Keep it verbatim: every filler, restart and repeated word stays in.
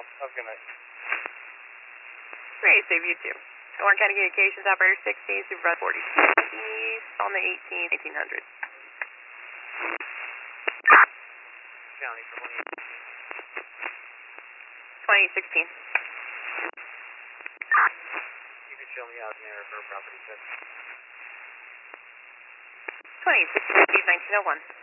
well. Have a good night. Great, save you too. Warren County Communications, operator sixteen, supervisor forty. East on the eighteen, eighteen hundred. County for twenty eighteen. twenty sixteen. You could show me out in there for property check. twenty sixteen, nineteen oh one.